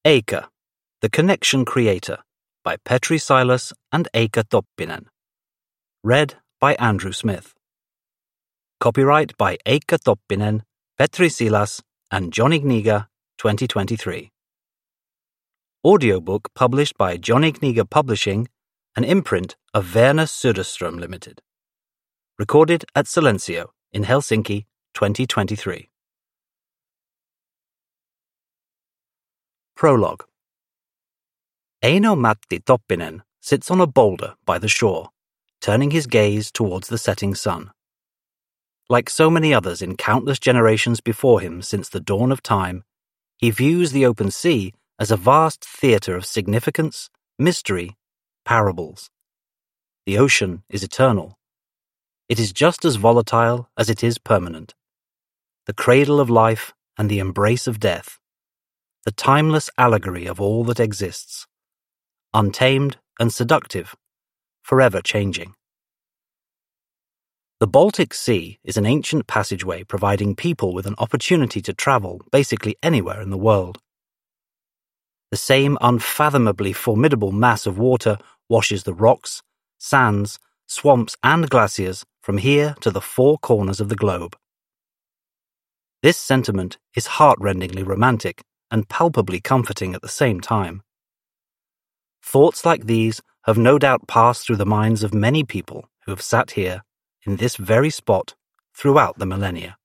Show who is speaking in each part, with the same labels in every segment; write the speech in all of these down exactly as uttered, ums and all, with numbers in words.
Speaker 1: Eikka, The Connection Creator, by Petri Silas and Eikka Toppinen. Read by Andrew Smith. Copyright by Eikka Toppinen, Petri Silas, and Johnny Kniga, twenty twenty-three. Audiobook published by Johnny Kniga Publishing, an imprint of Verner Söderström Limited. Recorded at Silencio in Helsinki, twenty twenty-three. Prologue. Eino-Matti Toppinen sits on a boulder by the shore, turning his gaze towards the setting sun. Like so many others in countless generations before him since the dawn of time, he views the open sea as a vast theatre of significance, mystery, parables. The ocean is eternal. It is just as volatile as it is permanent. The cradle of life and the embrace of death. The timeless allegory of all that exists. Untamed and seductive, forever changing. The Baltic Sea is an ancient passageway providing people with an opportunity to travel basically anywhere in the world. The same unfathomably formidable mass of water washes the rocks, sands, swamps, and glaciers from here to the four corners of the globe. This sentiment is heart-rendingly romantic and palpably comforting at the same time. Thoughts like these have no doubt passed through the minds of many people who have sat here, in this very spot, throughout the millennia.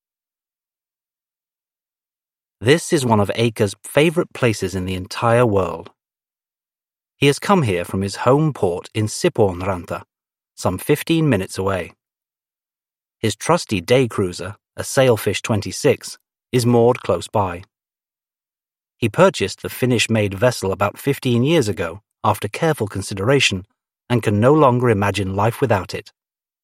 Speaker 1: This is one of Eikka's favourite places in the entire world. He has come here from his home port in Sipoonranta, some fifteen minutes away. His trusty day cruiser, a Sailfish twenty-six, is moored close by. He purchased the Finnish-made vessel about fifteen years ago after careful consideration and can no longer imagine life without it.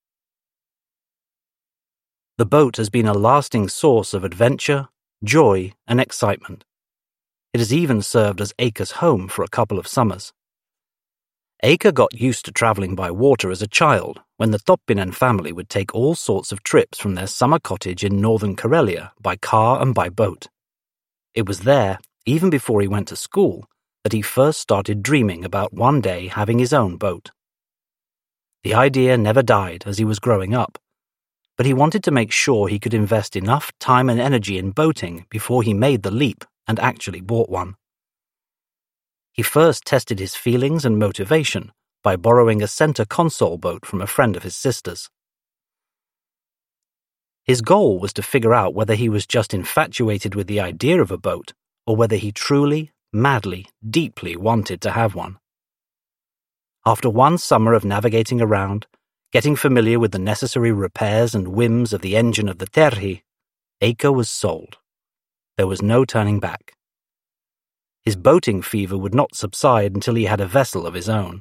Speaker 1: The boat has been a lasting source of adventure, joy, and excitement. It has even served as Eikka's home for a couple of summers. Eikka got used to travelling by water as a child when the Toppinen family would take all sorts of trips from their summer cottage in northern Karelia by car and by boat. It was there, even before he went to school, that he first started dreaming about one day having his own boat. The idea never died as he was growing up, but he wanted to make sure he could invest enough time and energy in boating before he made the leap and actually bought one. He first tested his feelings and motivation by borrowing a center console boat from a friend of his sister's. His goal was to figure out whether he was just infatuated with the idea of a boat or whether he truly, madly, deeply wanted to have one. After one summer of navigating around, getting familiar with the necessary repairs and whims of the engine of the Terhi, Eikka was sold. There was no turning back. His boating fever would not subside until he had a vessel of his own.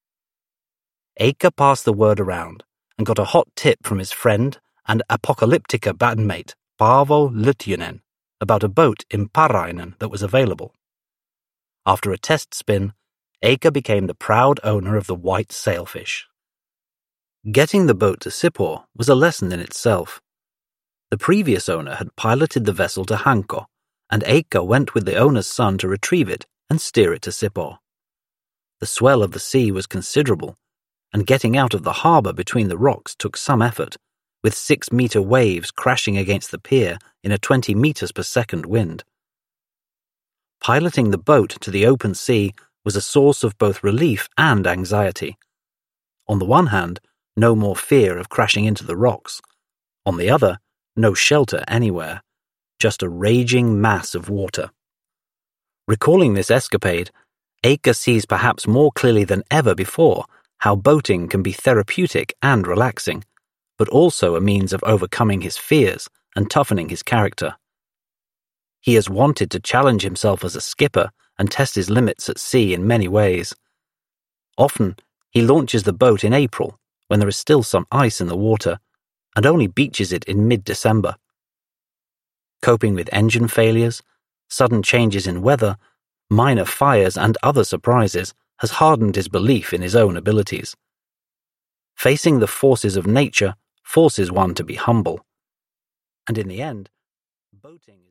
Speaker 1: Eikka passed the word around and got a hot tip from his friend and Apocalyptica bandmate Paavo Lutjunen about a boat in Parainen that was available. After a test spin, Eikka became the proud owner of the white Sailfish. Getting the boat to Sipoo was a lesson in itself. The previous owner had piloted the vessel to Hanko, and Eikka went with the owner's son to retrieve it and steer it to Sipoo. The swell of the sea was considerable, and getting out of the harbour between the rocks took some effort, with six-metre waves crashing against the pier in a twenty metres per second wind. Piloting the boat to the open sea was a source of both relief and anxiety. On the one hand, no more fear of crashing into the rocks. On the other, no shelter anywhere, just a raging mass of water. Recalling this escapade, Eikka sees perhaps more clearly than ever before how boating can be therapeutic and relaxing, but also a means of overcoming his fears and toughening his character. He has wanted to challenge himself as a skipper and test his limits at sea in many ways. Often, he launches the boat in April, when there is still some ice in the water, and only beaches it in mid-December. Coping with engine failures, sudden changes in weather, minor fires, and other surprises has hardened his belief in his own abilities. Facing the forces of nature forces one to be humble. And in the end, boating is